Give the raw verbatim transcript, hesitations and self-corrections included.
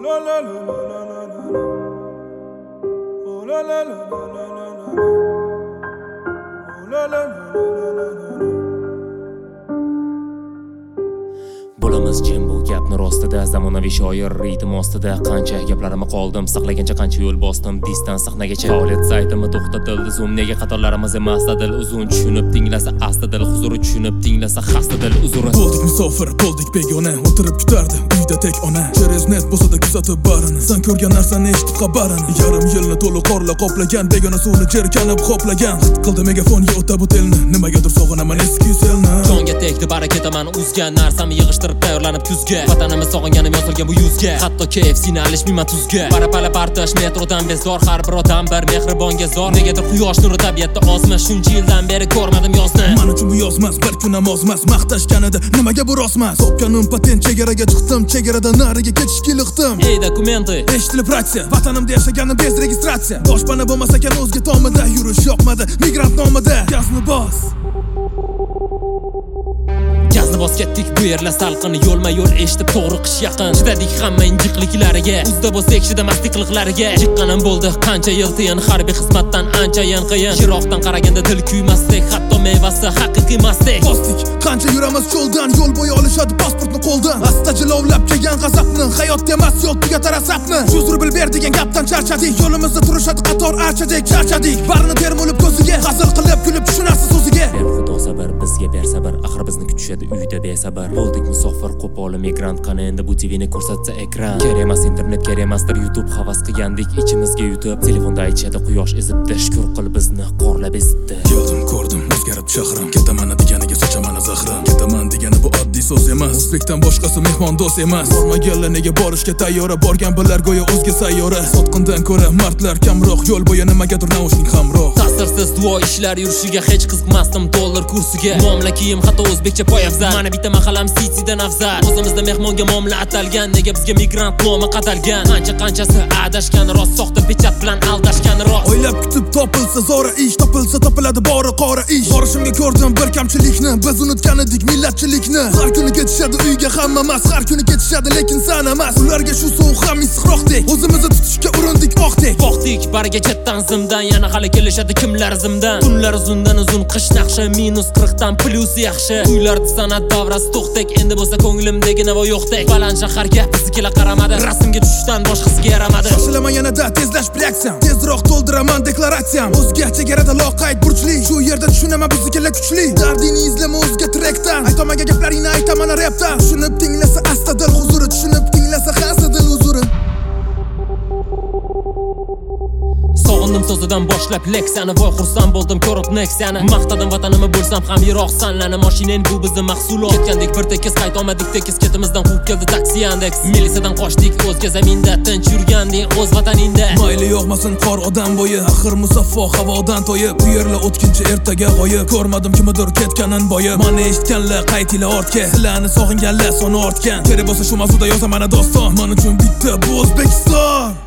la la la la la la la. Oh la la la la la la la. Oh la la la la la la la. Bo'lamiz jim bu gapni rostida, zamonaviy shoir ritm ostida. Qancha gaplarimni qoldim saqlagancha, qancha yo'l bosdim distan sahnagacha. Faoliyat saytimi to'xtatildi, zoom nega qatorlarimiz emas dil uzun. Tushunib tinglasa asta dil huzuri, tushunib tinglasa xasta dil uzuri. Bo'ldik musofir, bo'ldik begona, o'tirib kutardi uyda tek ona. Через net bo'lsa-da kuzatib barini, sen ko'rgan narsani eshitib xabarini. Yarim yilni to'liq qorla qoplagan, begona suvni jerkanib xoplagan. Qildi megafonga o'ta bu telni, nimagadir sog'inaman eski selni. Jonga tegdi baraketaman uzgan narsamni yig'ishtirib tayyorlanib kuzga. Vatanimiz sog'inganim yozilgan bu yuzga. Hatto K F C'ni alishmayman tuzga. Parapala partish metrodan bezor, har bir odam bir mehribonga zor. Negadir quyosh nuri tabiatda ozmas, shuncha yildan beri ko'rmadim yozni. Men uchun bu yozmas, bir kun ham ozmas. Maqtashganida nimaga bu rostmas? Topganim patent, chegaraga chiqdim, chegaradan nariga ketishga iliqdim. Ey dokumenti, eshitilib ratsiya, vatanimda yashaganim bez registratsiya. Boshpana bo'lmasa ekan o'zga tomida, yurish yoqmadi, migrant nomida. Gazni bos. Gazni bos ketdik bu yerlar salqin, yo'lma yo'l eshitib to'g'ri qish yaqin. Chidadik hamma injiqliklariga, uzda bo'lsak chidamaslik qiliqlariga. Chiqqanim bo'ldi qancha yil tiyin, harbiy xizmatdan anchayin qiyin. Yiroqdan qaraganda dil kuymasdek, hatto mevasi haqiqiy emasdek. Bosdik qancha yuramiz cho'ldan, yo'l bo'yi olishadi pasportni qo'ldan. Asta jilovlab kelgan g'azabni, hayotga emas yo'l tugatar asabni. Uzr bil ber degan gapdan charchadik, yo'limizda turishadi qator archadek charchadik. Barini termulib ko'ziga, hazil qilib kulib tushunasiz o'ziga. Ber Xudo sabr, bizga ber sabr, axir bizni kutishadi uyda besabr. Bo'ldik musofir, qo'pol migrant, qani endi bu T V'ni ko'rsatsa ekran. Kerak emas internet, kerak emasdir YouTube, havas qilgandik ichimizga yutib. Telefonda aytishadi quyosh ezibdi, shukr qil bizni qorlab ezibdi. Keldim ko'rdim, o'zgarib shahrim, ketaman deganiga sochaman zahrim. Ketaman degani bu oddiy so'z emas, o'zbekdan boshqasi mehmon do'st emas. Bormaganlar nega borishga tayyora, borgan bilar go'yo o'zga sayyora. Sotqindan ko'ra mardlar kamroq, yo'l bo'yi nimagadir naushnik hamroh. Ta'sirsiz duo ishlar yurishiga hech qiziqmasdim dollar kursiga. Muomala kiyim hatto o'zbekcha poyafzal, mana bitta mahalam Citydan afzal. O'zimizda mehmonga muomala atalgan, nega bizga migrant nomi qatalgan? Qancha qanchasi adashgan, rost soxta pechat bilan aldashgan rost. O'ylab kutib topilsa zora ish, topilsa topiladi bori qora ish. Borishimga ko'rdim bir kamchilikni, biz unutgan edik millatchilikni. Har kuni ketishadi uyga hamma emas, har kuni ketishadi lekin san emas. Ularga shu sovuq ham issiqroqdek, o'zimizni tutishga urindik oqdek. Boqdik bariga chetdan zimdan, yana hali kelishadi kimlar zimdan. Kunlar uzundan uzun qish naqshi, minus qirq dan plyus yaxshi. Uylarda san'at davrasi to'xtak, endi bo'lsa ko'nglimdagi navo yo'qdek. Baland shaharga biznikilar qaramadi, rasmga tushishdan boshqasiga yaramadi. Shoshilaman yanada tezlashib reaksiyam, tezroq to'ldiraman deklaratsiyam. O'zga chegarada loqayd burchli, shu yerda tushunaman biznikilar kuchli. Dardingni izlama o'zga trekdan, aytolmagan gaplaringni aytaman rapdan. Tushunib tinglasa asta dil huzuri, tushunib tinglasa xasta dil huzuri. Sog'indim so'zidan boshlab leksiyani, voy xursand bo'ldim ko'rib Nexia'ni. Maqtadim vatanimni bo'lsam ham yiroq sanlani, mashinen bu bizni mahsulot. Ketgandik bir tekis qaytolmadik, tekis ketimizdan quvib keldi taksi Yandex. Milisadan qochdik o'zga zaminda, tinch yurganding o'z vataningda. Mayli yog'masin qor odam bo'yi, axir musaffo havodan to'yib. Bu yerlar o'tkinchi ertaga g'oyib, ko'rmadim kimdir ketganin boyib. Mana eshitganlar qaytinglar ortga, sizlarni sog'inganlar soni ortgan. Kerak bo'lsa shu mavzuda yozaman doston, men uchun bitta bu O'zbekiston.